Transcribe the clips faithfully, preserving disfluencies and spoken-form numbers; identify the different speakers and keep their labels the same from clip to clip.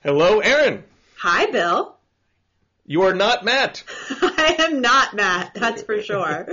Speaker 1: Hello, Erin.
Speaker 2: Hi, Bill.
Speaker 1: You are not Matt.
Speaker 2: I am not Matt, that's for sure.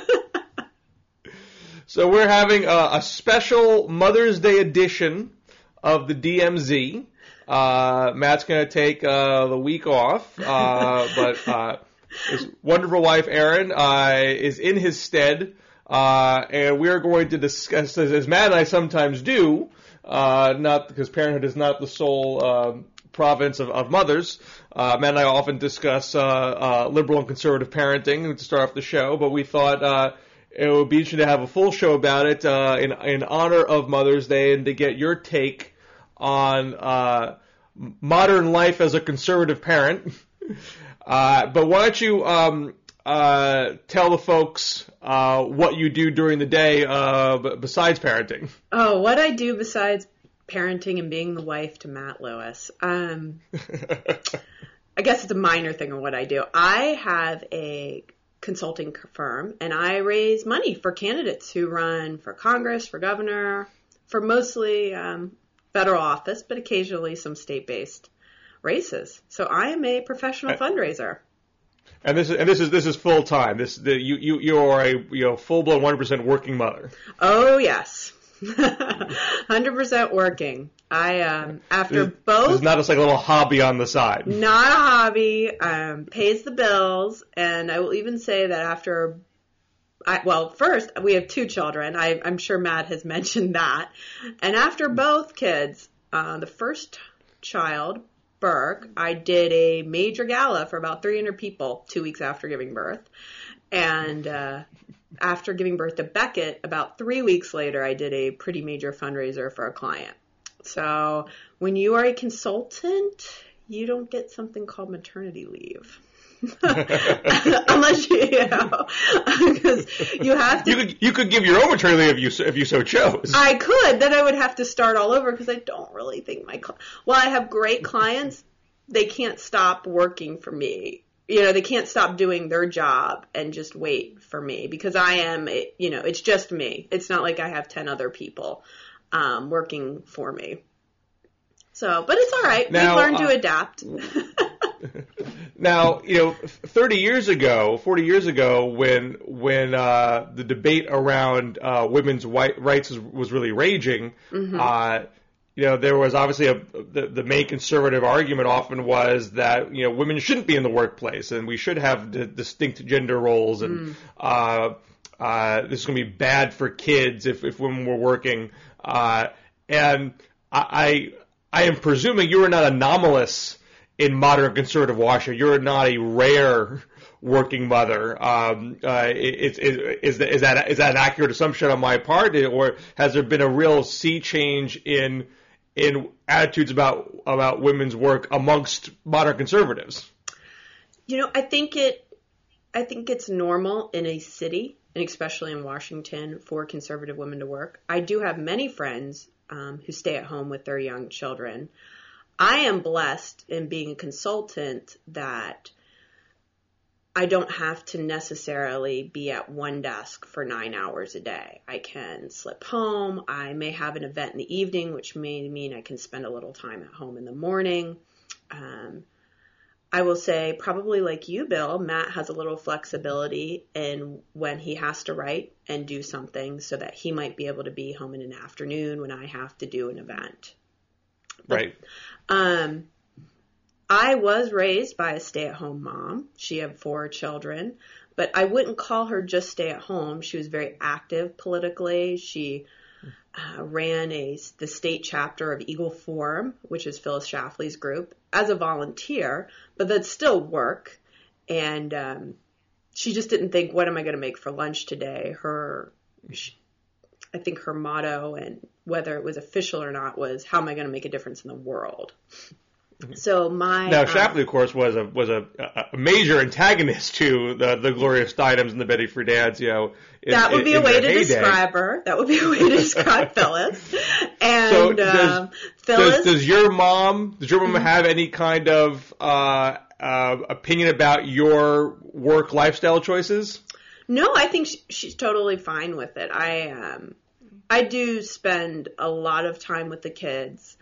Speaker 1: So we're having a, a special Mother's Day edition of the D M Z. Uh, Matt's going to take uh, the week off, uh, but uh, his wonderful wife, Erin, uh, is in his stead, uh, and we're going to discuss, as, as Matt and I sometimes do, uh, not because parenthood is not the sole uh, province of, of mothers. Uh, Matt and I often discuss uh, uh, liberal and conservative parenting to start off the show, but we thought uh, it would be interesting to have a full show about it uh, in, in honor of Mother's Day and to get your take on uh, modern life as a conservative parent. uh, but why don't you um, uh, tell the folks uh, what you do during the day uh, besides parenting?
Speaker 2: Oh, what I do besides parenting and being the wife to Matt Lewis. Um, I guess it's a minor thing of what I do. I have a consulting firm, and I raise money for candidates who run for Congress, for governor, for mostly um, federal office, but occasionally some state-based races. So I am a professional fundraiser.
Speaker 1: And this is and this is this is full time. This the, you you you are a you know full blown one hundred percent working mother.
Speaker 2: Oh yes, one hundred percent working. I um after
Speaker 1: this,
Speaker 2: both.
Speaker 1: This is not just like a little hobby on the side.
Speaker 2: Not a hobby. Um, pays the bills, and I will even say that after. I, well, first, we have two children. I, I'm sure Matt has mentioned that. And after both kids, uh, the first child, Burke, I did a major gala for about three hundred people two weeks after giving birth. And uh, after giving birth to Beckett, about three weeks later, I did a pretty major fundraiser for a client. So when you are a consultant, you don't get something called maternity leave. Unless you, you know, because you have to.
Speaker 1: You could you could give your own maternity leave if you if you so chose.
Speaker 2: I could. Then I would have to start all over because I don't really think my. Well, I have great clients. They can't stop working for me. You know, they can't stop doing their job and just wait for me because I am. You know, it's just me. It's not like I have ten other people um, working for me. So, but it's all right.
Speaker 1: Now,
Speaker 2: We've learned
Speaker 1: uh,
Speaker 2: to adapt.
Speaker 1: Now, you know, thirty years ago, forty years ago, when when uh, the debate around uh, women's white rights was, was really raging, mm-hmm. uh, you know, there was obviously a the, the main conservative argument often was that you know women shouldn't be in the workplace and we should have d- distinct gender roles and mm. uh, uh, this is going to be bad for kids if, if women were working. Uh, and I I am presuming you are not anomalous in modern conservative Washington. You're not a rare working mother. Um, uh, is, is, is that is that an accurate assumption on my part, or has there been a real sea change in in attitudes about about women's work amongst modern conservatives?
Speaker 2: You know, I think it I think it's normal in a city, and especially in Washington, for conservative women to work. I do have many friends um, who stay at home with their young children. I am blessed in being a consultant that I don't have to necessarily be at one desk for nine hours a day. I can slip home. I may have an event in the evening, which may mean I can spend a little time at home in the morning. Um, I will say, probably like you, Bill, Matt has a little flexibility in when he has to write and do something so that he might be able to be home in an afternoon when I have to do an event.
Speaker 1: Right.
Speaker 2: Um, I was raised by a stay-at-home mom. She had four children, but I wouldn't call her just stay-at-home. She was very active politically. She uh, ran a the state chapter of Eagle Forum, which is Phyllis Schlafly's group, as a volunteer, but that's still work. And um, she just didn't think, what am I going to make for lunch today? Her, she, I think her motto, and whether it was official or not, was how am I going to make a difference in the world? So my
Speaker 1: now
Speaker 2: um,
Speaker 1: Schlafly, of course, was a was a, a major antagonist to the the Gloria Steinems and the Betty Friedands. You know, in,
Speaker 2: that would be
Speaker 1: in,
Speaker 2: a way to
Speaker 1: heyday.
Speaker 2: describe her. That would be a way to describe Phyllis. And
Speaker 1: so does,
Speaker 2: um, Phyllis,
Speaker 1: does, does your mom does your mom mm-hmm. have any kind of uh, uh, opinion about your work lifestyle choices?
Speaker 2: No, I think she, she's totally fine with it. I um, I do spend a lot of time with the kids.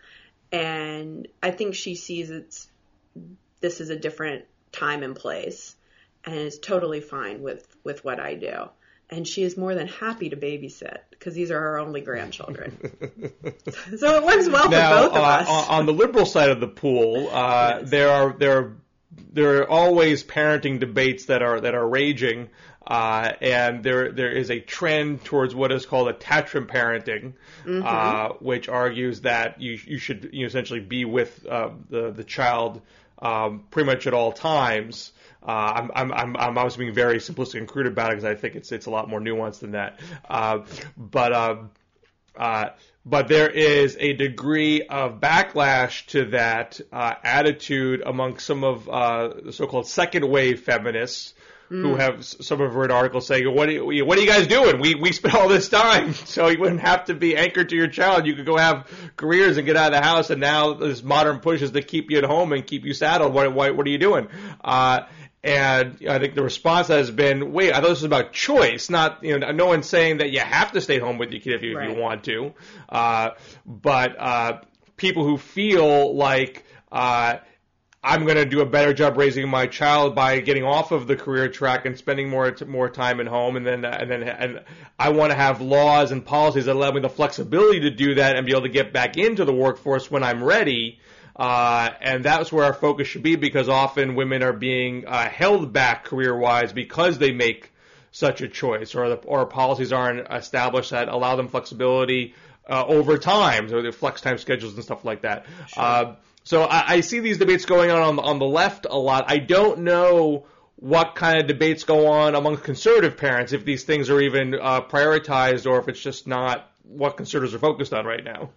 Speaker 2: And I think she sees it's this is a different time and place, and is totally fine with, with what I do. And she is more than happy to babysit because these are her only grandchildren. So it works well
Speaker 1: now,
Speaker 2: for both of
Speaker 1: uh,
Speaker 2: us.
Speaker 1: On the liberal side of the pool, uh, yes. there are there are there are always parenting debates that are that are raging, uh, and there there is a trend towards what is called attachment parenting, mm-hmm. uh, which argues that you you should you know, essentially be with uh, the the child um, pretty much at all times. Uh, I'm, I'm, I'm obviously being very simplistic and crude about it because I think it's, it's a lot more nuanced than that. Uh, but, uh, uh, but there is a degree of backlash to that, uh, attitude among some of, uh, the so-called second wave feminists mm. who have, some of read articles saying, what are you, what are you guys doing? We, we spent all this time, so you wouldn't have to be anchored to your child. You could go have careers and get out of the house, and now this modern push is to keep you at home and keep you saddled. What, what, what are you doing? Uh, And I think the response has been, wait, I thought this was about choice, not, you know, no one's saying that you have to stay home with your kid if you, right. if you want to. Uh, but, uh, people who feel like, uh, I'm going to do a better job raising my child by getting off of the career track and spending more, more time at home. And then, and then, and I want to have laws and policies that allow me the flexibility to do that and be able to get back into the workforce when I'm ready. Uh, and that's where our focus should be, because often women are being uh, held back career-wise because they make such a choice, or the, or policies aren't established that allow them flexibility uh, over time, so the flex time schedules and stuff like that. Sure. Uh, so I, I see these debates going on, on on the left a lot. I don't know what kind of debates go on among conservative parents, if these things are even uh, prioritized, or if it's just not what conservatives are focused on right now.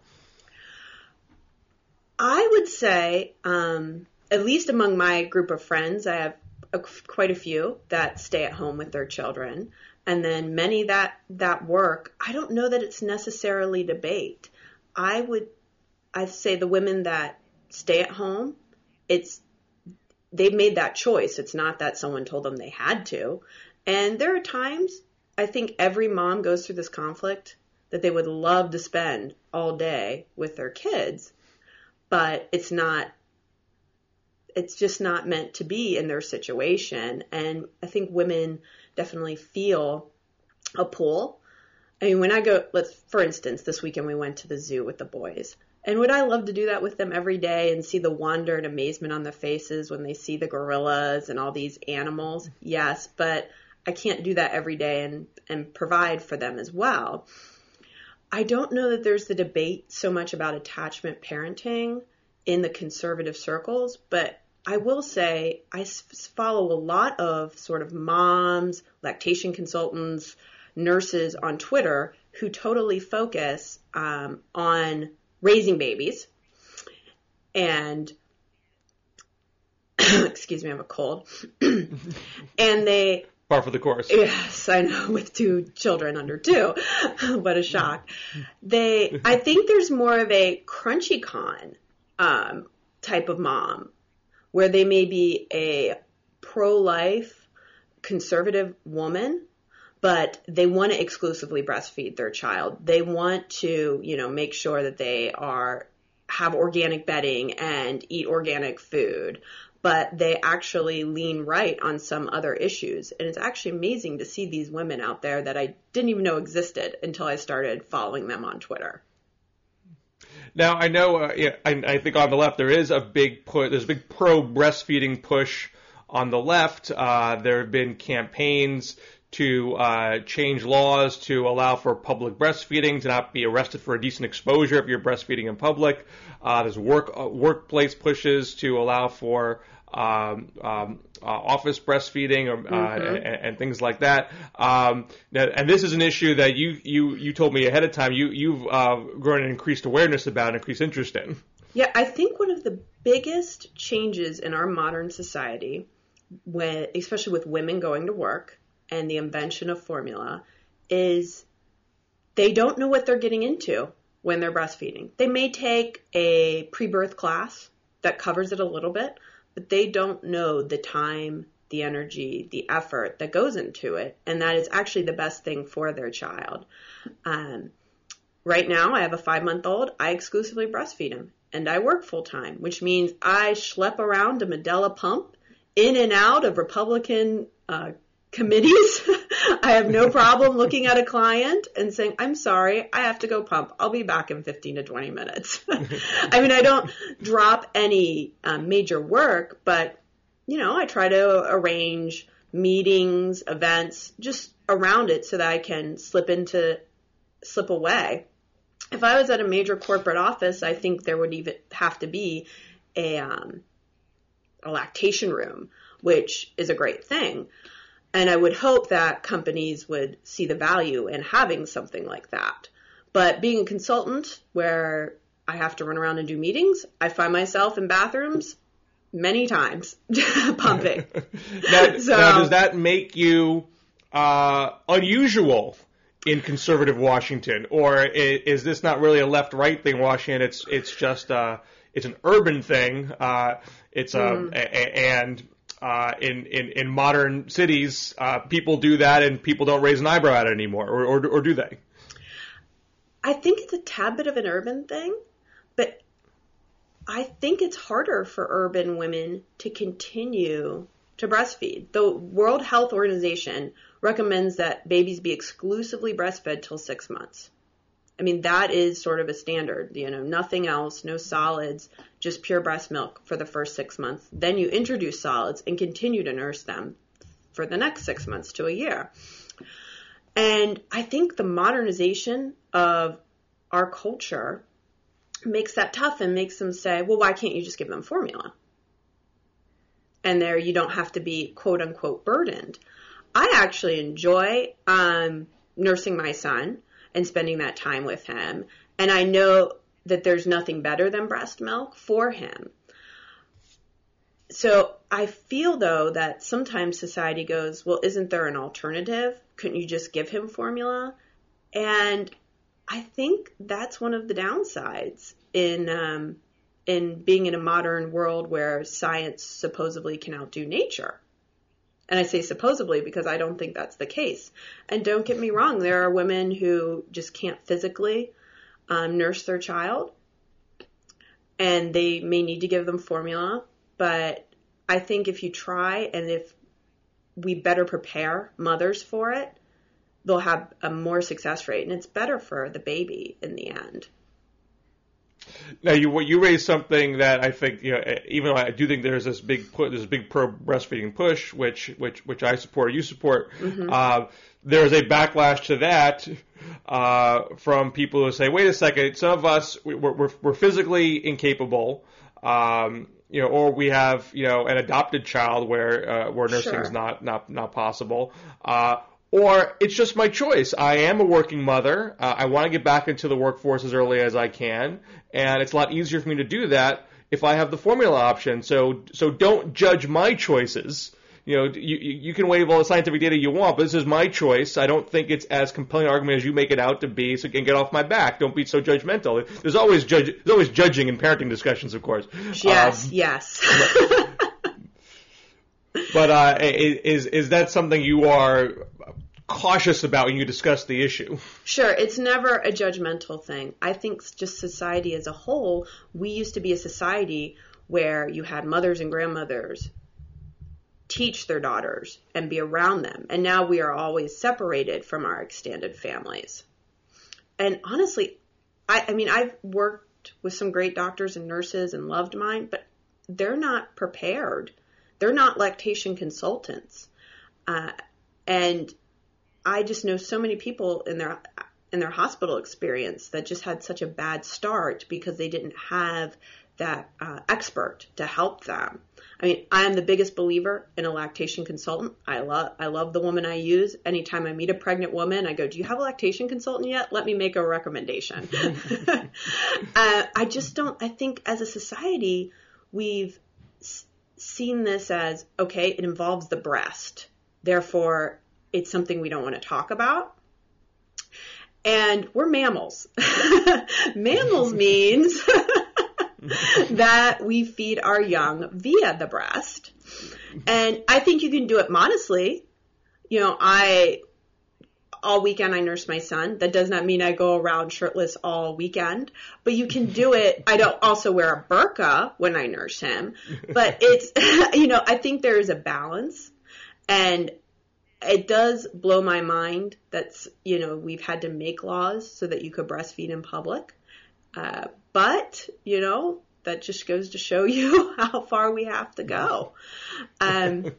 Speaker 2: I would say, um, at least among my group of friends, I have a, quite a few that stay at home with their children. And then many that, that work, I don't know that it's necessarily debate. I would, I'd say the women that stay at home, it's, they've made that choice. It's not that someone told them they had to. And there are times, I think every mom goes through this conflict that they would love to spend all day with their kids. But it's not, it's just not meant to be in their situation. And I think women definitely feel a pull. I mean, when I go, let's, for instance, this weekend we went to the zoo with the boys. And would I love to do that with them every day and see the wonder and amazement on their faces when they see the gorillas and all these animals? Yes, but I can't do that every day and, and provide for them as well. I don't know that there's the debate so much about attachment parenting in the conservative circles, but I will say I follow a lot of sort of moms, lactation consultants, nurses on Twitter who totally focus um, on raising babies. And, excuse me, I have a cold. And they...
Speaker 1: Par for the course.
Speaker 2: Yes, I know, with two children under two. What a shock. They, I think there's more of a crunchy con um, type of mom, where they may be a pro-life conservative woman, but they want to exclusively breastfeed their child. They want to, you know, make sure that they are have organic bedding and eat organic food. But they actually lean right on some other issues. And it's actually amazing to see these women out there that I didn't even know existed until I started following them on Twitter.
Speaker 1: Now, I know, uh, yeah, I, I think on the left there is a big push, there's a big pro-breastfeeding push on the left. Uh, there have been campaigns to uh, change laws to allow for public breastfeeding, to not be arrested for a decent exposure if you're breastfeeding in public. Uh, there's work uh, workplace pushes to allow for um, um, uh, office breastfeeding or, uh, mm-hmm. and, and things like that. Um, and this is an issue that you you, you told me ahead of time you, you've uh, grown an increased awareness about and increased interest in.
Speaker 2: Yeah, I think one of the biggest changes in our modern society, when, especially with women going to work, and the invention of formula, is they don't know what they're getting into when they're breastfeeding. They may take a pre-birth class that covers it a little bit, but they don't know the time, the energy, the effort that goes into it, and that is actually the best thing for their child. Um, right now, I have a five-month-old. I exclusively breastfeed him. and I work full time, which means I schlep around to Medela Pump in and out of Republican uh, committees. I have no problem looking at a client and saying, I'm sorry, I have to go pump. I'll be back in fifteen to twenty minutes. I mean, I don't drop any um, major work, but, you know, I try to arrange meetings, events, just around it so that I can slip into, slip away. If I was at a major corporate office, I think there would even have to be a, um, a lactation room, which is a great thing. And I would hope that companies would see the value in having something like that. But being a consultant where I have to run around and do meetings, I find myself in bathrooms many times pumping.
Speaker 1: now,
Speaker 2: so,
Speaker 1: now, does that make you uh, unusual in conservative Washington? Or is, is this not really a left-right thing in Washington? It's, it's just uh, it's an urban thing. Uh, it's uh, mm. a, a, and... Uh, in, in, in modern cities, uh, people do that and people don't raise an eyebrow at it anymore, or, or, or do they?
Speaker 2: I think it's a tad bit of an urban thing, but I think it's harder for urban women to continue to breastfeed. The World Health Organization recommends that babies be exclusively breastfed till six months. I mean, that is sort of a standard, you know, nothing else, no solids, just pure breast milk for the first six months. Then you introduce solids and continue to nurse them for the next six months to a year. And I think the modernization of our culture makes that tough and makes them say, well, why can't you just give them formula? And there you don't have to be quote unquote burdened. I actually enjoy um, nursing my son and spending that time with him. And I know that there's nothing better than breast milk for him. So I feel, though, that sometimes society goes, well, isn't there an alternative? Couldn't you just give him formula? And I think that's one of the downsides in um, in being in a modern world where science supposedly can outdo nature. And I say supposedly because I don't think that's the case. And don't get me wrong, there are women who just can't physically um, nurse their child, and they may need to give them formula. But I think if you try and if we better prepare mothers for it, they'll have a more success rate, and it's better for the baby in the end.
Speaker 1: Now, you you raised something that I think, you know, even though I do think there's this big put, this big pro breastfeeding push, which which which I support, you support. Mm-hmm. Uh, there's a backlash to that uh, from people who say, wait a second, some of us we're we're, we're physically incapable, um, you know, or we have, you know, an adopted child where uh, where nursing is sure. not not not possible. Uh, Or it's just my choice. I am a working mother. Uh, I want to get back into the workforce as early as I can, and it's a lot easier for me to do that if I have the formula option. So, so don't judge my choices. You know, you you can wave all the scientific data you want, but this is my choice. I don't think it's as compelling an argument as you make it out to be. So you can get off my back. Don't be so judgmental. There's always judge. There's always judging in parenting discussions, of course.
Speaker 2: Yes, um, yes.
Speaker 1: But uh, is is that something you are cautious about when you discuss the issue?
Speaker 2: Sure, it's never a judgmental thing. I think just society as a whole, we used to be a society where you had mothers and grandmothers teach their daughters and be around them, and now we are always separated from our extended families. And honestly, I, I mean, I've worked with some great doctors and nurses and loved mine, but they're not prepared. They're not lactation consultants. Uh, and I just know so many people in their in their hospital experience that just had such a bad start because they didn't have that uh, expert to help them. I mean, I am the biggest believer in a lactation consultant. I love I love the woman I use. Anytime I meet a pregnant woman, I go, do you have a lactation consultant yet? Let me make a recommendation. uh, I just don't, I think as a society, we've s- seen this as, okay, it involves the breast. Therefore, it's something we don't want to talk about. And we're mammals. Mammals means that we feed our young via the breast. And I think you can do it modestly. You know, I all weekend I nurse my son. That does not mean I go around shirtless all weekend, but you can do it. I don't also wear a burqa when I nurse him, but it's, you know, I think there is a balance, and it does blow my mind that's, you know, we've had to make laws so that you could breastfeed in public. Uh, but, you know, that just goes to show you how far we have to go. Um,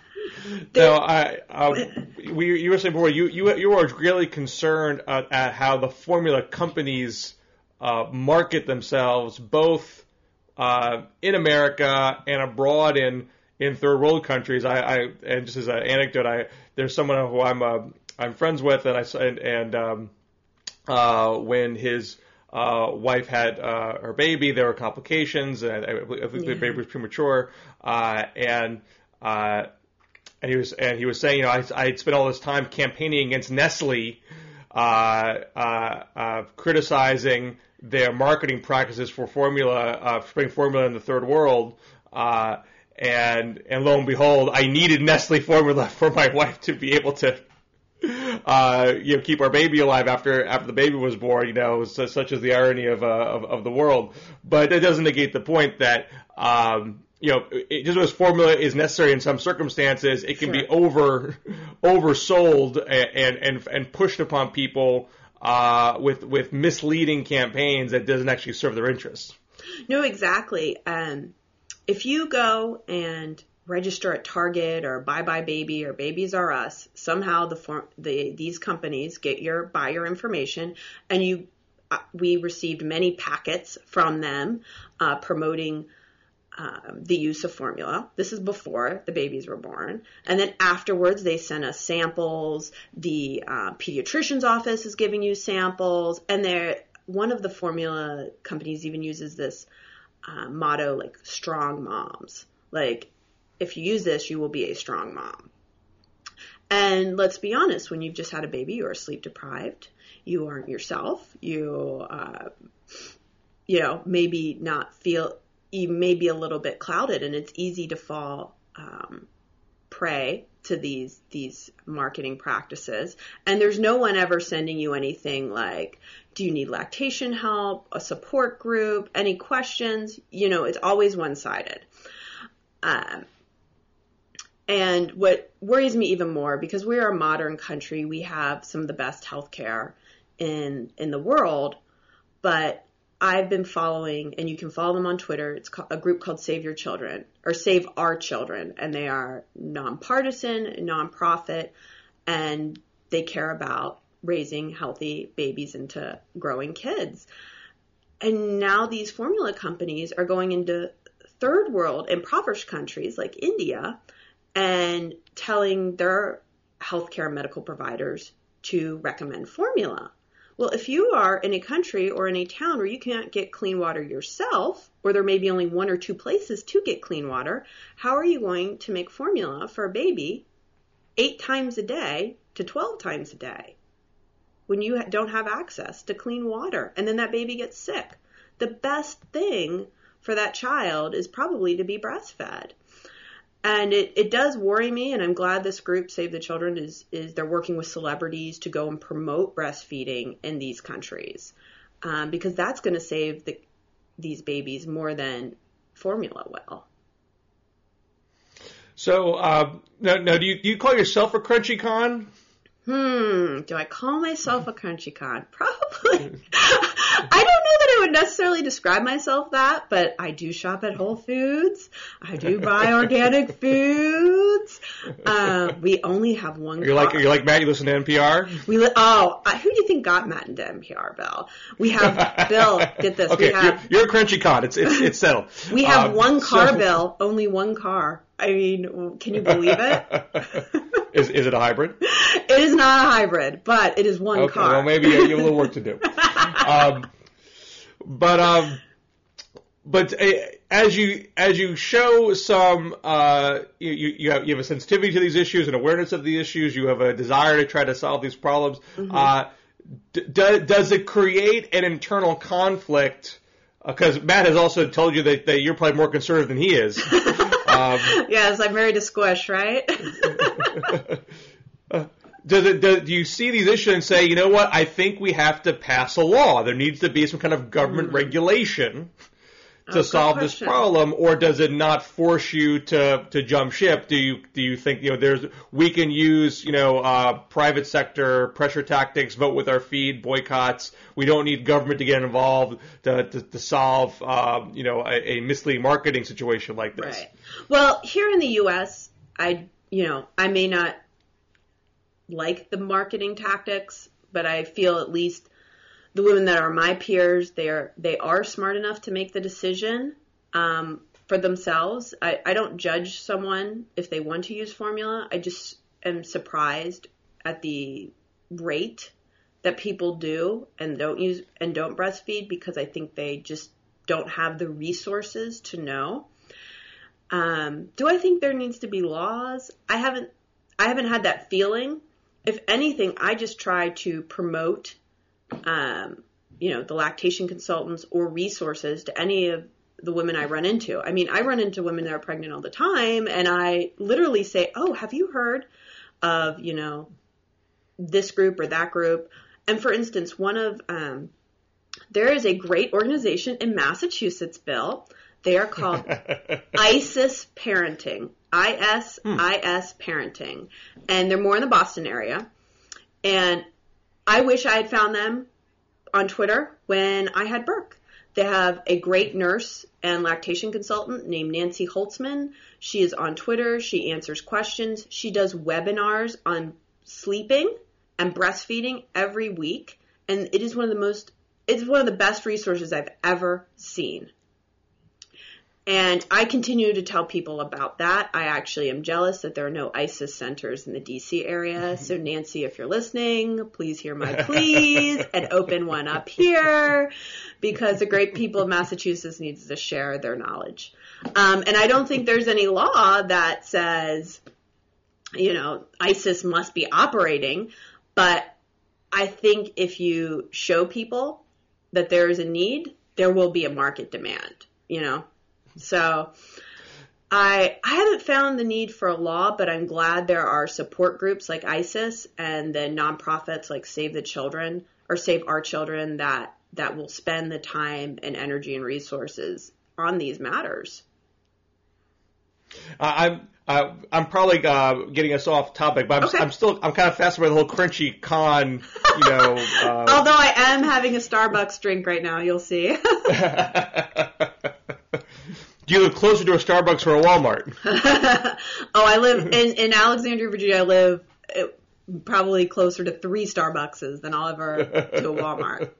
Speaker 1: No, I, uh, we, you were saying before, you, you, you are really concerned uh, at how the formula companies uh, market themselves, both uh, in America and abroad in, in third world countries. I, I and just as an anecdote, I there's someone who I'm uh, I'm friends with, and I and, and um, uh, when his uh, wife had uh, her baby, there were complications, and I believe the baby was premature, uh, and uh, And he was and he was saying, you know, I I spent all this time campaigning against Nestle, uh, uh, uh, criticizing their marketing practices for formula, uh, spring formula in the third world, uh, and and lo and behold, I needed Nestle formula for my wife to be able to, uh, you know, keep our baby alive after after the baby was born. You know, so, such is the irony of, uh, of of the world. But it doesn't negate the point that. Um, You know, it, just as formula is necessary in some circumstances, it can
Speaker 2: sure.
Speaker 1: be over oversold and and and pushed upon people uh, with with misleading campaigns that doesn't actually serve their interests.
Speaker 2: No, exactly. Um, if you go and register at Target or Buy Buy Baby or Babies R Us, somehow the form the these companies get your buy your information, and you uh, we received many packets from them uh, promoting. Um, the use of formula. This is before the babies were born. And then afterwards, they sent us samples. The uh, pediatrician's office is giving you samples. And they're, one of the formula companies even uses this uh, motto, like, strong moms. Like, if you use this, you will be a strong mom. And let's be honest, when you've just had a baby, you are sleep deprived. You aren't yourself. You, uh, you know, maybe not feel... you may be a little bit clouded, and it's easy to fall um, prey to these these marketing practices. And there's no one ever sending you anything like, do you need lactation help, a support group, any questions? You know, it's always one-sided. Um, and what worries me even more, because we're a modern country, we have some of the best healthcare in in the world, but I've been following, and you can follow them on Twitter. It's a group called Save Your Children, or Save Our Children, and they are nonpartisan, nonprofit, and they care about raising healthy babies into growing kids. And now these formula companies are going into third world, impoverished countries like India, and telling their healthcare medical providers to recommend formula. Well, if you are in a country or in a town where you can't get clean water yourself, or there may be only one or two places to get clean water, how are you going to make formula for a baby eight times a day to twelve times a day when you don't have access to clean water? And then that baby gets sick. The best thing for that child is probably to be breastfed. And it, it does worry me, and I'm glad this group, Save the Children, is, is they're working with celebrities to go and promote breastfeeding in these countries, um, because that's going to save the, these babies more than formula will.
Speaker 1: So, uh, now, now do, you, do you call yourself a Crunchy Con?
Speaker 2: Hmm, do I call myself a Crunchy Con? Probably. I don't know that I would necessarily describe myself that, but I do shop at Whole Foods. I do buy organic foods. Uh, we only have one
Speaker 1: You're
Speaker 2: car.
Speaker 1: like, you're like Matt, you listen to N P R?
Speaker 2: We li- Oh, uh, who do you think got Matt into N P R, Bill? We have, Bill, get this.
Speaker 1: Okay,
Speaker 2: we have,
Speaker 1: you're, you're a Crunchy Con. It's, it's, it's settled.
Speaker 2: We have
Speaker 1: um,
Speaker 2: one car,
Speaker 1: so,
Speaker 2: Bill, only one car. I mean, can you believe it?
Speaker 1: is, is it a hybrid?
Speaker 2: It is not a hybrid, but it is one
Speaker 1: okay,
Speaker 2: car.
Speaker 1: Well, maybe you have a little work to do. Um, but um, but uh, as you as you show some, uh, you you have you have a sensitivity to these issues, an awareness of the issues. You have a desire to try to solve these problems. Mm-hmm. Uh, d- d- does it create an internal conflict? Because uh, Matt has also told you that, that you're probably more conservative than he is. Um,
Speaker 2: yes, I'm married to Squish, right?
Speaker 1: uh, Does it, do, do you see these issues and say, you know what, I think we have to pass a law. There needs to be some kind of government mm. regulation to oh, solve this problem, or does it not force you to, to jump ship? Do you do you think, you know, there's we can use, you know, uh, private sector pressure tactics, vote with our feet, boycotts. We don't need government to get involved to to, to solve, uh, you know, a, a misleading marketing situation like this.
Speaker 2: Right. Well, here in the U S, I you know I may not like the marketing tactics, but I feel at least the women that are my peers, they are they are smart enough to make the decision um, for themselves. I, I don't judge someone if they want to use formula. I just am surprised at the rate that people do and don't use and don't breastfeed, because I think they just don't have the resources to know. Um, do I think there needs to be laws? I haven't I haven't had that feeling. If anything, I just try to promote Um, you know, the lactation consultants or resources to any of the women I run into. I mean, I run into women that are pregnant all the time, and I literally say, oh, have you heard of, you know, this group or that group? And for instance, one of, um, there is a great organization in Massachusetts, Bill. They are called ISIS Parenting, I S I S Parenting, and they're more in the Boston area. And I wish I had found them on Twitter when I had Burke. They have a great nurse and lactation consultant named Nancy Holtzman. She is on Twitter. She answers questions. She does webinars on sleeping and breastfeeding every week. And it is one of the most, it's one of the best resources I've ever seen. And I continue to tell people about that. I actually am jealous that there are no ISIS centers in the D C area. So Nancy, if you're listening, please hear my pleas and open one up here, because the great people of Massachusetts needs to share their knowledge. Um, and I don't think there's any law that says, you know, ISIS must be operating. But I think if you show people that there is a need, there will be a market demand, you know. So I I haven't found the need for a law, but I'm glad there are support groups like ISIS and the nonprofits like Save the Children or Save Our Children that, that will spend the time and energy and resources on these matters.
Speaker 1: Uh, I'm uh, I'm probably uh, getting us off topic, but I'm, okay. I'm still I'm kind of fascinated by the whole Crunchy Con, you know. Uh...
Speaker 2: Although I am having a Starbucks drink right now, you'll see.
Speaker 1: Do you live closer to a Starbucks or a Walmart?
Speaker 2: Oh, I live in, in Alexandria, Virginia. I live probably closer to three Starbuckses than I'll ever to a Walmart.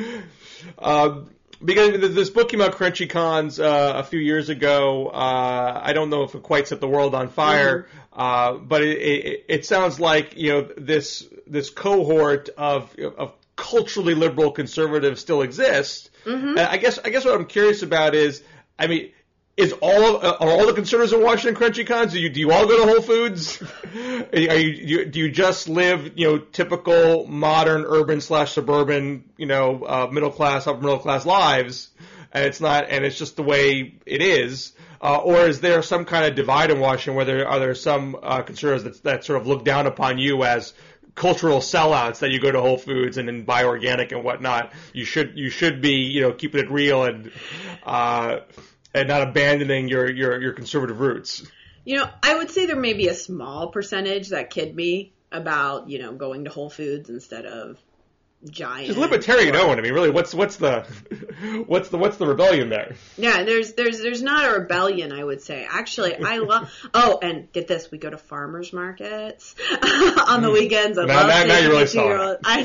Speaker 1: Um, because this book came out, Crunchy Cons, uh, a few years ago. Uh, I don't know if it quite set the world on fire, mm-hmm. uh, but it, it, it sounds like, you know, this this cohort of of culturally liberal conservatives still exists. Mm-hmm. And I guess I guess what I'm curious about is, I mean, is all of, uh, are all the conservatives in Washington Crunchy Cons? Do you do you all go to Whole Foods? Are you, do, you, do you just live, you know, typical modern urban slash suburban, you know, uh, middle class, upper middle class lives, and it's not, and it's just the way it is, uh, or is there some kind of divide in Washington where there are there some uh, conservatives that that sort of look down upon you as cultural sellouts, that you go to Whole Foods and then buy organic and whatnot? You should you should be, you know, keeping it real and. Uh, And not abandoning your, your, your conservative roots.
Speaker 2: You know, I would say there may be a small percentage that kid me about, you know, going to Whole Foods instead of Giant.
Speaker 1: Just libertarian Owen. I mean, really, what's what's the what's the what's the rebellion there?
Speaker 2: Yeah, there's there's there's not a rebellion, I would say. Actually, I love. Oh, and get this, we go to farmers markets on the weekends. I
Speaker 1: now,
Speaker 2: love
Speaker 1: now, now you're really selling.
Speaker 2: I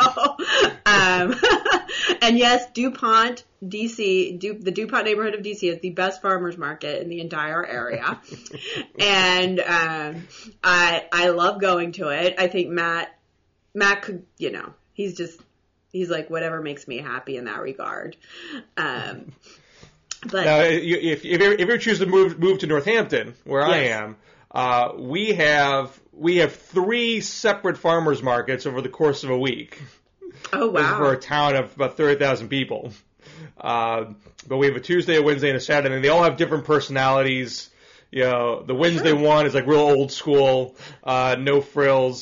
Speaker 2: know. um, and yes, DuPont, D C, du, the DuPont neighborhood of D C is the best farmers market in the entire area, and um, I I love going to it. I think Matt Matt could, you know. He's just, he's like, whatever makes me happy in that regard. Um, but
Speaker 1: now, if, if, you if you choose to move move to Northampton, where yes. I am, uh, we have we have three separate farmers markets over the course of a week.
Speaker 2: Oh, wow.
Speaker 1: For a town of about thirty thousand people. Uh, but we have a Tuesday, a Wednesday, and a Saturday, and they all have different personalities. You know, the Wednesday sure. one is like real old school, uh, no frills.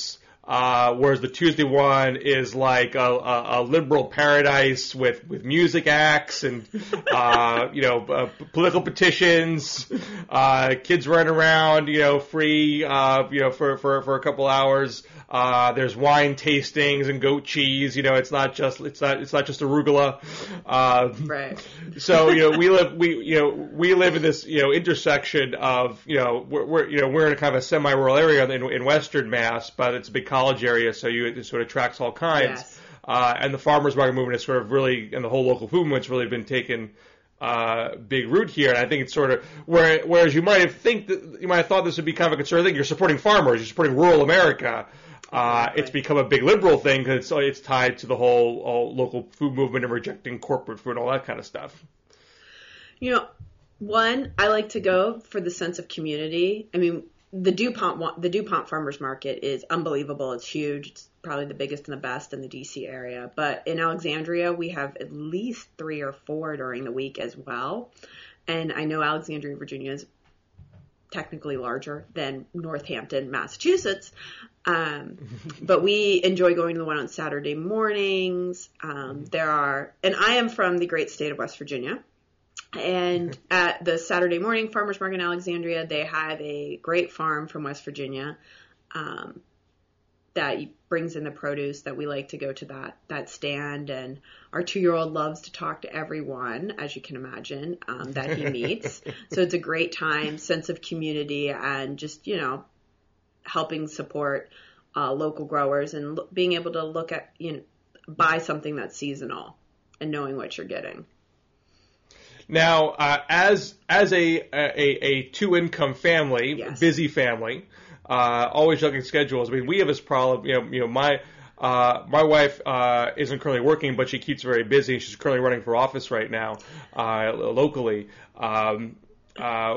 Speaker 1: Uh, whereas the Tuesday one is like a, a, a liberal paradise with, with music acts and, uh, you know, uh, political petitions, uh, kids running around, you know, free, uh, you know, for, for, for a couple hours. Uh, there's wine tastings and goat cheese. You know, it's not just, it's not, it's not just arugula. Uh,
Speaker 2: right.
Speaker 1: So, you know, we live, we, you know, we live in this, you know, intersection of, you know, we're, we're you know, we're in a kind of a semi-rural area in, in Western Mass, but it's a big college area, so you, it sort of attracts all kinds.
Speaker 2: Yes.
Speaker 1: Uh, and the farmers market movement has sort of really, and the whole local food movement's really been taken, uh, big root here. And I think it's sort of, where, whereas you might have think that, you might have thought this would be kind of a conservative thing. You're supporting farmers, you're supporting rural America. Uh, it's become a big liberal thing because it's, it's tied to the whole, whole local food movement and rejecting corporate food and all that kind of stuff.
Speaker 2: You know, one, I like to go for the sense of community. I mean, the DuPont the DuPont Farmers Market is unbelievable. It's huge. It's probably the biggest and the best in the D C area. But in Alexandria, we have at least three or four during the week as well. And I know Alexandria, Virginia is technically larger than Northampton, Massachusetts. Um, but we enjoy going to the one on Saturday mornings. Um, there are, and I am from the great state of West Virginia. And at the Saturday morning farmers market in Alexandria, they have a great farm from West Virginia um, that brings in the produce that we like to go to that that stand. And our two-year-old loves to talk to everyone, as you can imagine, um, that he meets. So it's a great time, sense of community, and just, you know, helping support uh, local growers and lo- being able to look at, you know, buy something that's seasonal and knowing what you're getting.
Speaker 1: Now, uh, as as a a, a two income family,
Speaker 2: Yes.
Speaker 1: busy family, uh, always juggling schedules. I mean, we have this problem. You know, you know, my uh, my wife uh, isn't currently working, but she keeps very busy. She's currently running for office right now, uh, locally. Um, uh,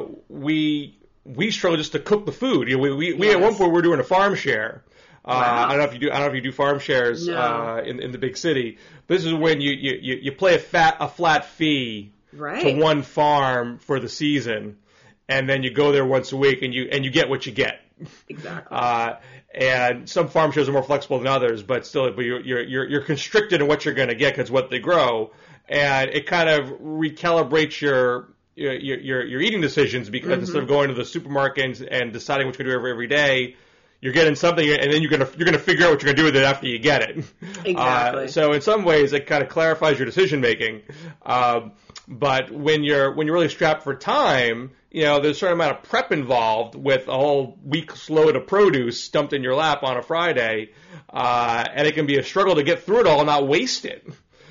Speaker 1: we we struggle just to cook the food. You know, we we, we
Speaker 2: Yes.
Speaker 1: at one point we were doing a farm share. Uh,
Speaker 2: Wow.
Speaker 1: I don't know if you do. I don't know if you do farm shares
Speaker 2: No.
Speaker 1: uh, in in the big city. This is when you you, you, you play a fat a flat fee.
Speaker 2: Right.
Speaker 1: To one farm for the season, and then you go there once a week, and you and you get what you get.
Speaker 2: Exactly.
Speaker 1: Uh, and some farm shows are more flexible than others, but still, but you're you're you're constricted in what you're going to get because what they grow, and it kind of recalibrates your your your, your eating decisions because mm-hmm. instead of going to the supermarket and, and deciding what you're going to do every every day. You're getting something, and then you're gonna you're gonna figure out what you're gonna do with it after you get it.
Speaker 2: Exactly.
Speaker 1: Uh, so in some ways, it kind of clarifies your decision making. Um, but when you're when you're really strapped for time, you know, there's a certain amount of prep involved with a whole week's load of produce dumped in your lap on a Friday, uh, and it can be a struggle to get through it all and not waste it.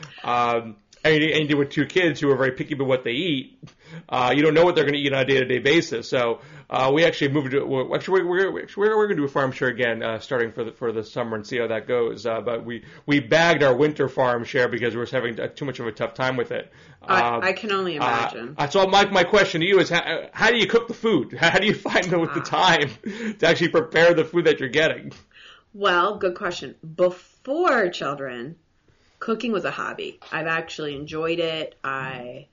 Speaker 1: Um, and you, and you do with two kids who are very picky about what they eat. Uh, you don't know what they're going to eat on a day-to-day basis. So uh, we actually moved to well, actually we're we're, we're, we're going to do a farm share again uh, starting for the for the summer and see how that goes. Uh, but we, we bagged our winter farm share because we were having too much of a tough time with it.
Speaker 2: I,
Speaker 1: Uh,
Speaker 2: I can only imagine.
Speaker 1: Uh, so my my question to you is how, how do you cook the food? How do you find the, the time to actually prepare the food that you're getting?
Speaker 2: Well, good question. Before children, cooking was a hobby. I've actually enjoyed it. I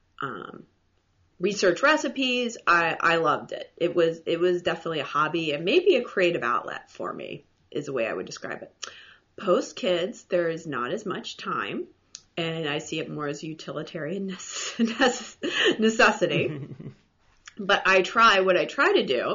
Speaker 2: um, researched recipes. I, I loved it. It was it was definitely a hobby and maybe a creative outlet for me is the way I would describe it. Post kids, there is not as much time, and I see it more as utilitarian necessity. But I try what I try to do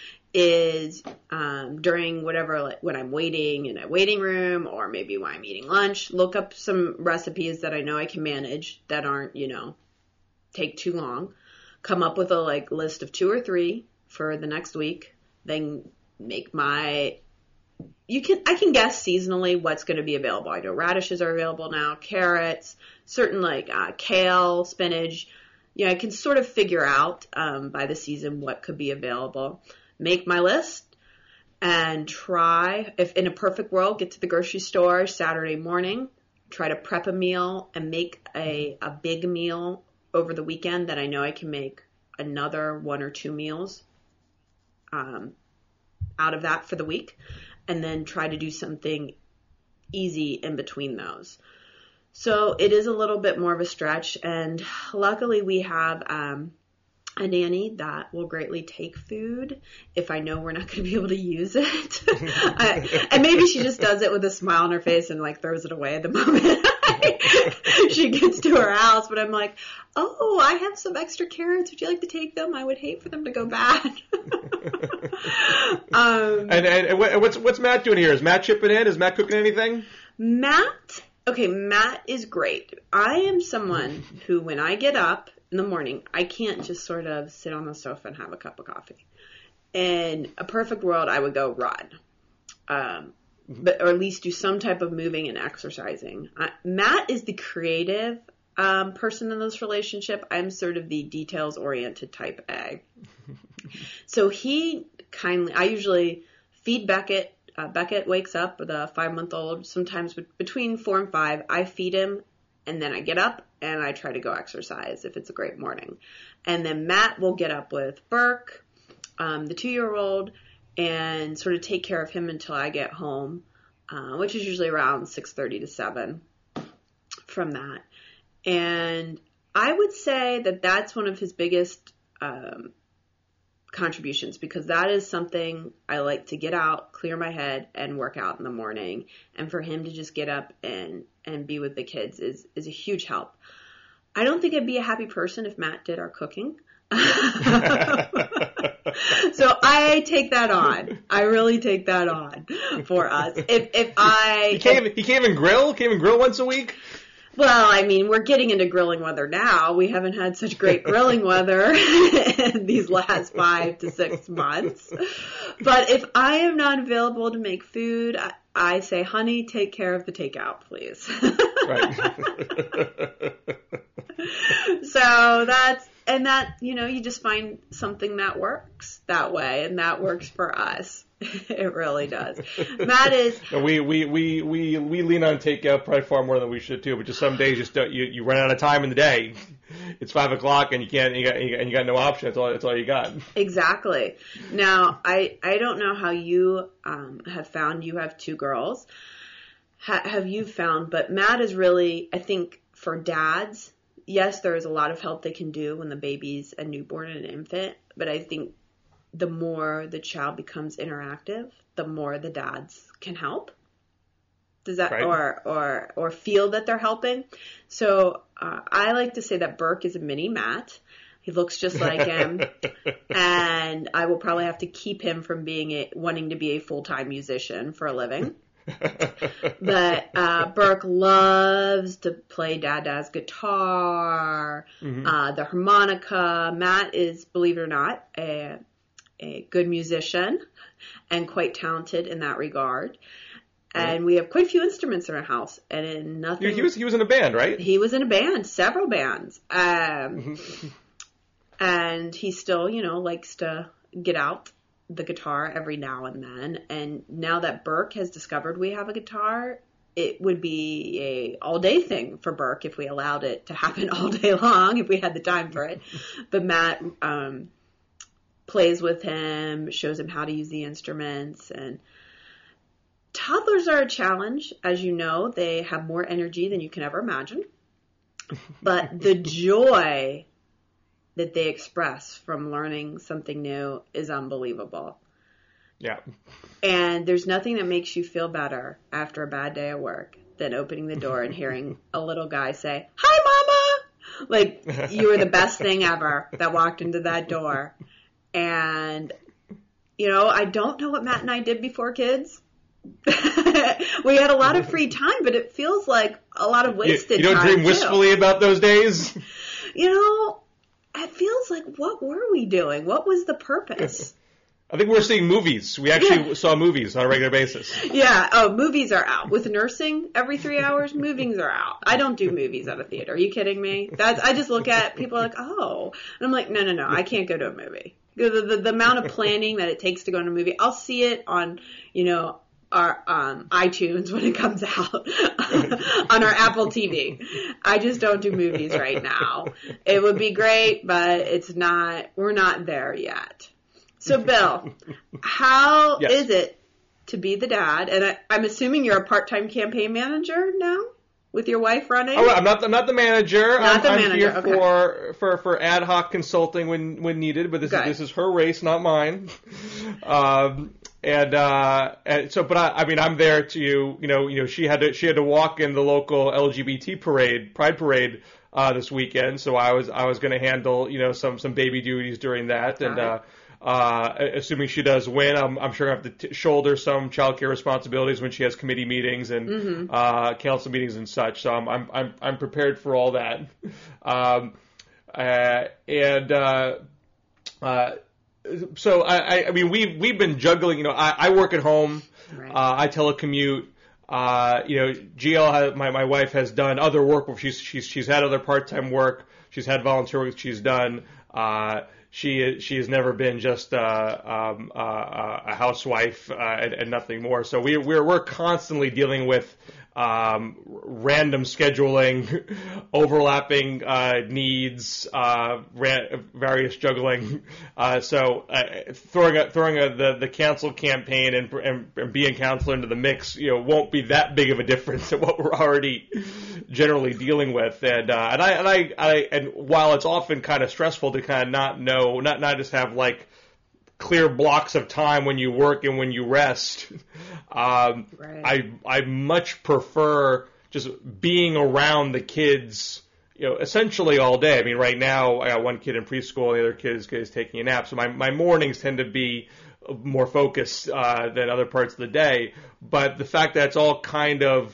Speaker 2: is um, during whatever, like when I'm waiting in a waiting room or maybe when I'm eating lunch, look up some recipes that I know I can manage that aren't, you know, take too long. Come up with a like list of two or three for the next week. Then make my, you can, I can guess seasonally what's going to be available. I know radishes are available now, carrots, certain like uh, kale, spinach. You know, I can sort of figure out um, by the season what could be available. Make my list and try, if in a perfect world, get to the grocery store Saturday morning, try to prep a meal and make a, a big meal over the weekend that I know I can make another one or two meals um, out of that for the week, and then try to do something easy in between those. So it is a little bit more of a stretch, and luckily we have um, a nanny that will greatly take food if I know we're not going to be able to use it. I, and maybe she just does it with a smile on her face and like throws it away at the moment she gets to her house. But I'm like, oh, I have some extra carrots. Would you like to take them? I would hate for them to go bad. um,
Speaker 1: and, and what's what's Matt doing here? Is Matt chipping in? Is Matt cooking anything?
Speaker 2: Matt, okay, Matt is great. I am someone who, when I get up in the morning, I can't just sort of sit on the sofa and have a cup of coffee. In a perfect world, I would go run, um, but or at least do some type of moving and exercising. I, Matt is the creative um, person in this relationship. I'm sort of the details-oriented type A. So he kindly, I usually feed Beckett. Uh, Beckett wakes up with a five-month-old, sometimes between four and five. I feed him, and then I get up, and I try to go exercise if it's a great morning. And then Matt will get up with Burke, um, the two-year-old, and sort of take care of him until I get home, uh, which is usually around six thirty to seven from that. And I would say that that's one of his biggest um, contributions, because that is something I like to get out, clear my head, and work out in the morning. And for him to just get up and, and be with the kids is, is a huge help. I don't think I'd be a happy person if Matt did our cooking. So I take that on. I really take that on for us. If if I
Speaker 1: he can't even, he can't even grill. Can't even grill once a week.
Speaker 2: Well, I mean, we're getting into grilling weather now. We haven't had such great grilling weather in these last five to six months. But if I am not available to make food, I, I say, honey, take care of the takeout, please.
Speaker 1: Right.
Speaker 2: So that's, and that, you know, you just find something that works that way, and that works for us. It really does. Matt is.
Speaker 1: We, we, we, we, we lean on takeout probably far more than we should too, but just some days just don't, you, you run out of time in the day. It's five o'clock and you can't, you got, and you got no option. That's all, that's all you got.
Speaker 2: Exactly. Now, I, I don't know how you um, have found, you have two girls, ha, have you found, but Matt is really, I think for dads, yes, there is a lot of help they can do when the baby's a newborn and an infant, but I think the more the child becomes interactive, the more the dads can help. Does that, right. or, or, or feel that they're helping. So, uh, I like to say that Burke is a mini Matt. He looks just like him. And I will probably have to keep him from being a, wanting to be a full-time musician for a living. But, uh, Burke loves to play Dada's guitar, mm-hmm. uh, the harmonica. Matt is, believe it or not, a, a good musician and quite talented in that regard. And we have quite a few instruments in our house, and in nothing.
Speaker 1: He was he was in a band, right?
Speaker 2: He was in a band, several bands, um, and he still, you know, likes to get out the guitar every now and then. And now that Burke has discovered we have a guitar, it would be a all day thing for Burke if we allowed it to happen all day long, if we had the time for it. But Matt um, plays with him, shows him how to use the instruments, and toddlers are a challenge. As you know, they have more energy than you can ever imagine. But the joy that they express from learning something new is unbelievable.
Speaker 1: Yeah.
Speaker 2: And there's nothing that makes you feel better after a bad day at work than opening the door and hearing a little guy say, "Hi, Mama!" Like, you were the best thing ever that walked into that door. And, you know, I don't know what Matt and I did before kids. We had a lot of free time, but it feels like a lot of wasted time. You, you don't
Speaker 1: time dream wistfully
Speaker 2: too.
Speaker 1: About those days?
Speaker 2: You know, it feels like, what were we doing? What was the purpose?
Speaker 1: I think we were seeing movies. We actually yeah. saw movies on a regular basis.
Speaker 2: Yeah. Oh, movies are out. With nursing every three hours, movies are out. I don't do movies at a theater. Are you kidding me? That's, I just look at people like, oh. And I'm like, no, no, no. I can't go to a movie. The, the, the amount of planning that it takes to go to a movie, I'll see it on, you know, our um, iTunes when it comes out on our Apple T V. I just don't do movies right now. It would be great, but it's not, we're not there yet. So Bill, how yes. is it to be the dad? And I, I'm assuming you're a part-time campaign manager now? with your wife running?
Speaker 1: Oh, I'm not. I'm not the manager.
Speaker 2: Not
Speaker 1: I'm,
Speaker 2: the
Speaker 1: I'm
Speaker 2: manager.
Speaker 1: here
Speaker 2: Okay.
Speaker 1: for, for for ad hoc consulting when when needed. But this
Speaker 2: Good.
Speaker 1: is this is her race, not mine. um, and uh, and so, but I, I mean, I'm there to you know you know she had to she had to walk in the local L G B T parade, Pride parade. Uh, this weekend, so I was I was going to handle you know some some baby duties during that, and uh, uh, assuming she does win, I'm I'm sure I have to t- shoulder some childcare responsibilities when she has committee meetings and mm-hmm. uh, council meetings and such. So I'm I'm I'm I'm prepared for all that, um, uh, and uh, uh, so I I mean we we've been juggling. You know I, I work at home, right. uh, I telecommute. Uh, you know, G L, has, my my wife has done other work. Where she's she's she's had other part time work. She's had volunteer work. She's done. Uh, she she has never been just uh, um, uh, a housewife uh, and, and nothing more. So we we're we're constantly dealing with um, random scheduling, overlapping uh, needs, uh, ra- various juggling. Uh, so uh, throwing a, throwing a, the the cancel campaign and, and, and being counselor into the mix, you know, won't be that big of a difference than what we're already generally dealing with. And uh, and I and I, I and while it's often kind of stressful to kind of not know, not not just have like clear blocks of time when you work and when you rest. Um, right. I I much prefer just being around the kids, you know, essentially all day. I mean, right now I got one kid in preschool, the other kid is, is taking a nap, so my my mornings tend to be more focused uh, than other parts of the day. But the fact that it's all kind of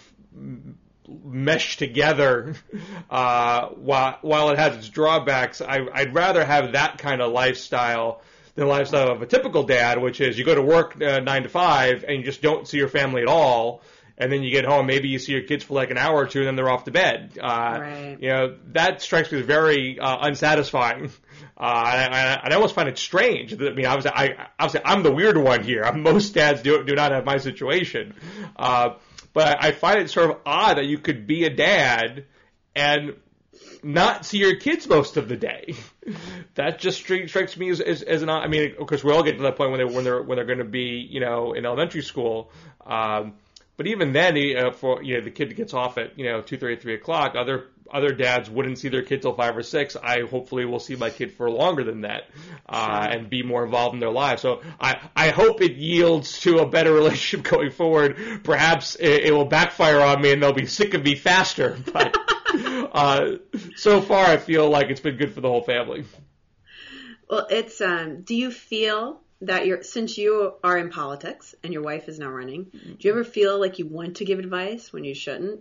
Speaker 1: meshed together, uh, while while it has its drawbacks, I, I'd rather have that kind of lifestyle. The lifestyle of a typical dad, which is you go to work uh, nine to five and you just don't see your family at all, and then you get home, maybe you see your kids for like an hour or two, and then they're off to bed. Uh,
Speaker 2: right.
Speaker 1: You know, that strikes me as very uh, unsatisfying. Uh, and, I, and I almost find it strange. I mean, obviously, I, obviously, I'm the weird one here. Most dads do do not have my situation, uh, but I find it sort of odd that you could be a dad and not see your kids most of the day. That just strikes me as, as, as an, I mean, of course, we all get to that point when, they, when they're when they're going to be, you know, in elementary school. Um, but even then, uh, for you know, the kid gets off at you know two thirty, three o'clock. Other other dads wouldn't see their kid till five or six. I hopefully will see my kid for longer than that, uh, and be more involved in their lives. So I I hope it yields to a better relationship going forward. Perhaps it, it will backfire on me and they'll be sick of me faster. But Uh, so far, I feel like it's been good for the whole family.
Speaker 2: Well, it's. Um, do you feel that you're, since you are in politics and your wife is now running, do you ever feel like you want to give advice when you shouldn't?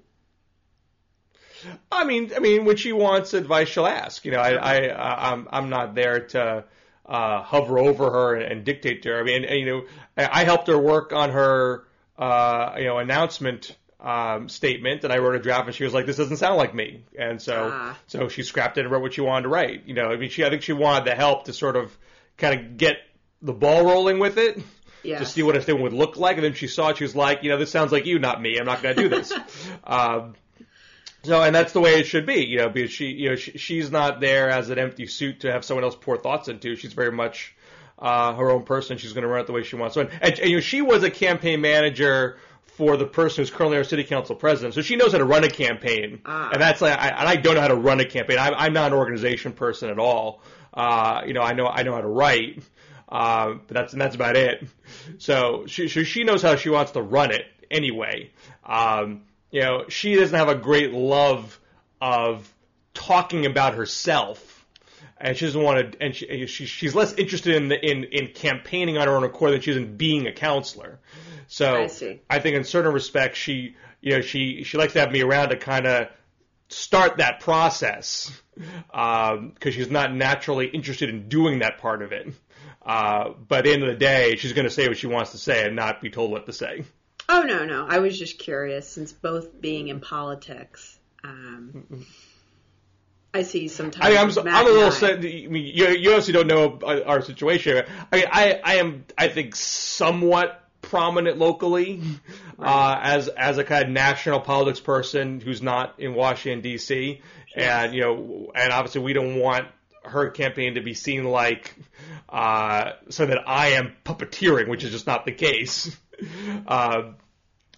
Speaker 1: I mean, I mean, when she wants advice, she'll ask. You know, I, I, I'm, I'm not there to uh, hover over her and, and dictate to her. I mean, and, you know, I, I helped her work on her, uh, you know, announcement. Um, statement, and I wrote a draft, and she was like, "This doesn't sound like me," and so ah. so she scrapped it and wrote what she wanted to write. You know, I mean, she I think she wanted the help to sort of kind of get the ball rolling with it, yes. to see what a statement would look like, and then she saw it, she was like, "You know, this sounds like you, not me. I'm not going to do this." um, so, and that's the way it should be, you know, because she, you know, she, she's not there as an empty suit to have someone else pour thoughts into. She's very much uh, her own person. She's going to run it the way she wants. So, and, and, and you know, she was a campaign manager for the person who's currently our city council president. So she knows how to run a campaign. Ah. And that's like, I, and I don't know how to run a campaign. I'm, I'm not an organization person at all. Uh, you know, I know, I know how to write. Uh, but that's, and that's about it. So she, she, she knows how she wants to run it anyway. Um, you know, she doesn't have a great love of talking about herself. And she doesn't want to, and she, she, she's less interested in the, in, in campaigning on her own accord than she is in being a counselor. So
Speaker 2: I, see.
Speaker 1: I think in certain respects, she, you know, she, she likes to have me around to kind of start that process, um, cause she's not naturally interested in doing that part of it. Uh, but at the end of the day, she's going to say what she wants to say and not be told what to say.
Speaker 2: Oh, no, no. I was just curious, since both being in politics, um, I see sometimes.
Speaker 1: I mean, I'm, I'm a little sad. I mean, you, you obviously don't know our situation. I mean, I, I am, I think, somewhat prominent locally, right. uh, as as a kind of national politics person who's not in Washington D C, yes. and you know, and obviously we don't want her campaign to be seen like uh, so that I am puppeteering, which is just not the case. Uh,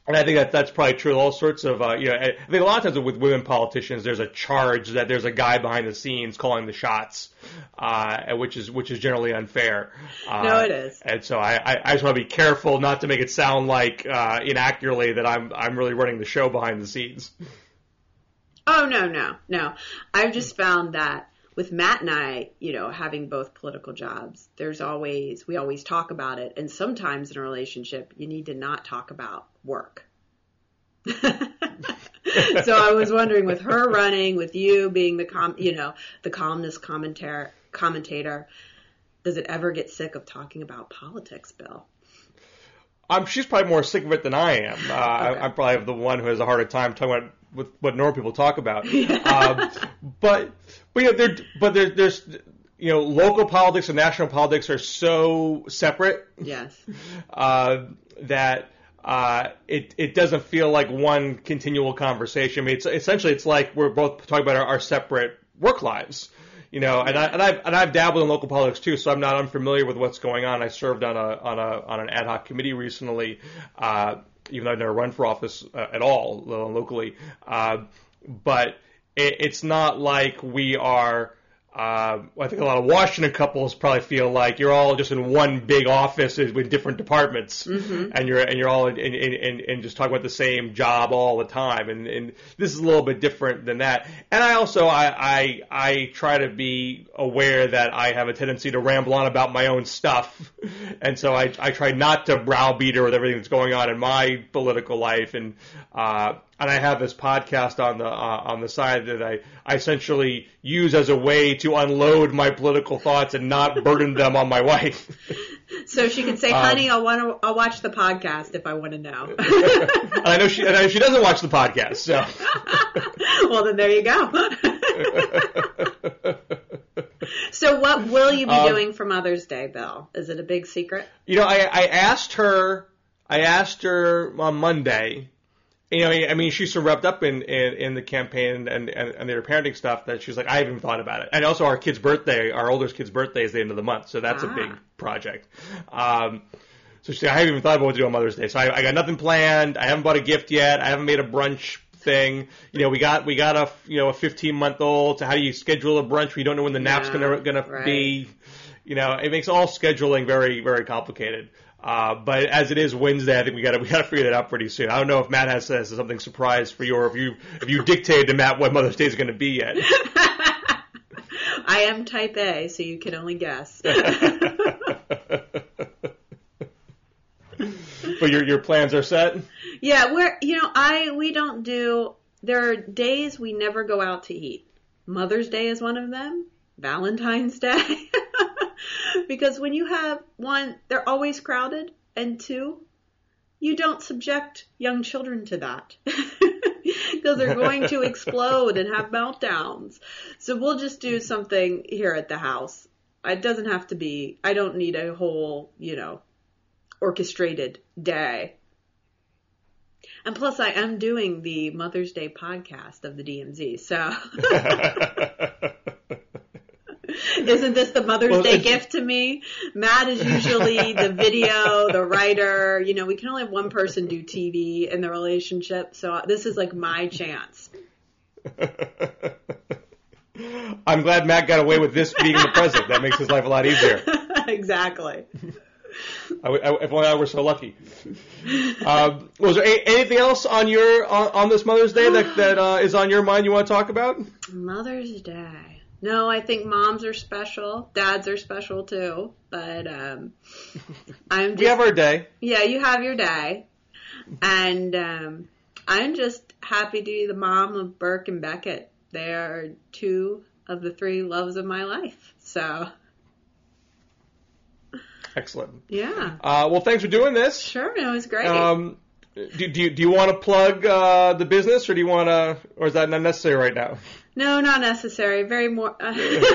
Speaker 1: And I think that that's probably true of all sorts of, uh, you know, I think a lot of times with women politicians, there's a charge that there's a guy behind the scenes calling the shots, uh, which is which is generally unfair. Uh,
Speaker 2: no, it is.
Speaker 1: And so I, I, I just want to be careful not to make it sound like uh, inaccurately that I'm I'm really running the show behind the scenes.
Speaker 2: Oh, no, no, no. I've just found that with Matt and I, you know, having both political jobs, there's always, we always talk about it. And sometimes in a relationship, you need to not talk about work. So I was wondering, with her running, with you being the, com, you know, the columnist commentator, commentator, does it ever get sick of talking about politics, Bill?
Speaker 1: Um, she's probably more sick of it than I am. Uh,
Speaker 2: Okay.
Speaker 1: I, I'm probably the one who has a harder time talking about with what normal people talk about.
Speaker 2: Yeah.
Speaker 1: Um, but but you know, there but there, there's you know local politics and national politics are so separate.
Speaker 2: Yes.
Speaker 1: Uh, that uh, it it doesn't feel like one continual conversation. I mean, it's essentially it's like we're both talking about our, our separate work lives. You know, and I and I've and I've dabbled in local politics too, so I'm not unfamiliar with what's going on. I served on a on a on an ad hoc committee recently, uh, even though I've never run for office uh, at all uh, locally. Uh, but it, it's not like we are. Uh, I think a lot of Washington couples probably feel like you're all just in one big office with different departments, mm-hmm. and you're and you're all in, in, in, in just talking about the same job all the time. And, and this is a little bit different than that. And I also I, I I try to be aware that I have a tendency to ramble on about my own stuff, and so I I try not to browbeat her with everything that's going on in my political life. And uh, and I have this podcast on the uh, on the side that I, I essentially use as a way to unload my political thoughts and not burden them on my wife.
Speaker 2: So she can say, "Honey, um, I'll want to. I'll watch the podcast if I want to know."
Speaker 1: I know she. I know she doesn't watch the podcast, so.
Speaker 2: Well, then there you go. So, what will you be um, doing for Mother's Day, Bill? Is it a big secret?
Speaker 1: You know, I, I asked her. I asked her on Monday. You know, I mean, she's so wrapped up in, in, in the campaign and, and, and their parenting stuff that she's like, I haven't even thought about it. And also our kid's birthday, our oldest kid's birthday is the end of the month, so that's ah. a big project. Um, so she's like, I haven't even thought about what to do on Mother's Day. So I, I got nothing planned. I haven't bought a gift yet. I haven't made a brunch thing. You know, we got we got a you know a fifteen month old. So how do you schedule a brunch? We don't know when the nap's yeah, gonna gonna right. be. You know, it makes all scheduling very very complicated. Uh, but as it is Wednesday, I think we got to we got to figure that out pretty soon. I don't know if Matt has, has something surprise for you, or if you if you dictated to Matt what Mother's Day is going to be yet.
Speaker 2: I am Type A, so you can only guess.
Speaker 1: But your your plans are set?
Speaker 2: Yeah, we're you know I we don't do. There are days we never go out to eat. Mother's Day is one of them. Valentine's Day. Because when you have, one, they're always crowded, and two, you don't subject young children to that. Because they're going to explode and have meltdowns. So we'll just do something here at the house. It doesn't have to be, I don't need a whole, you know, orchestrated day. And plus, I am doing the Mother's Day podcast of the D M Z, so... Isn't this the Mother's well, Day gift to me? Matt is usually the video, the writer. You know, we can only have one person do T V in the relationship, so this is like my chance.
Speaker 1: I'm glad Matt got away with this being the present. That makes his life a lot easier.
Speaker 2: Exactly.
Speaker 1: I, I, if only I were so lucky. Um, was there a, anything else on your on, on this Mother's Day that that uh, is on your mind you want to talk about?
Speaker 2: Mother's Day. No, I think moms are special. Dads are special too. But um, I'm just,
Speaker 1: we have our day.
Speaker 2: Yeah, you have your day. And um, I'm just happy to be the mom of Burke and Beckett. They are two of the three loves of my life. So.
Speaker 1: Excellent.
Speaker 2: Yeah.
Speaker 1: Uh, well, thanks for doing this.
Speaker 2: Sure, it was great.
Speaker 1: Um, do, do you do you want to plug uh, the business, or do you want to, or is that not necessary right now?
Speaker 2: No, not necessary. Very more. Uh,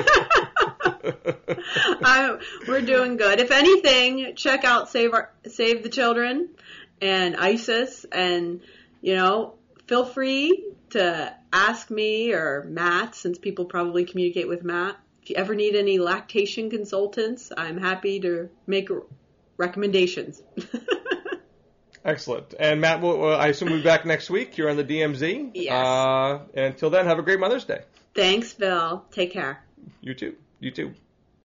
Speaker 2: I, we're doing good. If anything, check out Save Our, Save the Children and ISIS, and you know, feel free to ask me or Matt, since people probably communicate with Matt. If you ever need any lactation consultants, I'm happy to make recommendations.
Speaker 1: Excellent. And Matt, will, uh, I assume we'll be back next week. You're on the D M Z.
Speaker 2: Yes.
Speaker 1: Uh, and until then, have a great Mother's Day.
Speaker 2: Thanks, Bill. Take care.
Speaker 1: You too. You too.